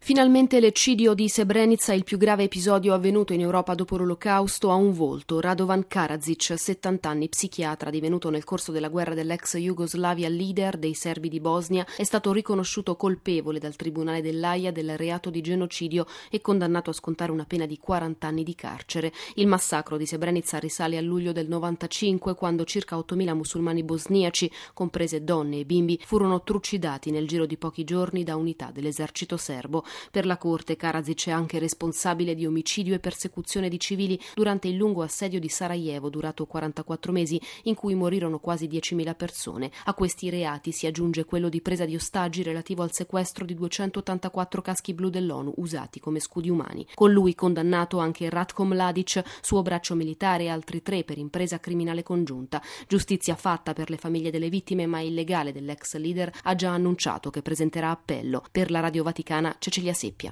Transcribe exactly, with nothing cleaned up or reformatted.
Finalmente l'eccidio di Srebrenica, il più grave episodio avvenuto in Europa dopo l'Olocausto, ha un volto. Radovan Karadzic, settanta anni, psichiatra, divenuto nel corso della guerra dell'ex Jugoslavia leader dei serbi di Bosnia, è stato riconosciuto colpevole dal Tribunale dell'Aia del reato di genocidio e condannato a scontare una pena di quaranta anni di carcere. Il massacro di Srebrenica risale a luglio del novantacinque, quando circa ottomila musulmani bosniaci, comprese donne e bimbi, furono trucidati nel giro di pochi giorni da unità dell'esercito serbo. Per la Corte, Karadzic è anche responsabile di omicidio e persecuzione di civili durante il lungo assedio di Sarajevo, durato quarantaquattro mesi, in cui morirono quasi diecimila persone. A questi reati si aggiunge quello di presa di ostaggi relativo al sequestro di duecentottantaquattro caschi blu dell'ONU usati come scudi umani. Con lui condannato anche Ratko Mladic, suo braccio militare, e altri tre per impresa criminale congiunta. Giustizia fatta per le famiglie delle vittime, ma il legale dell'ex leader ha già annunciato che presenterà appello. Per la Radio Vaticana, Cecilia Seppia.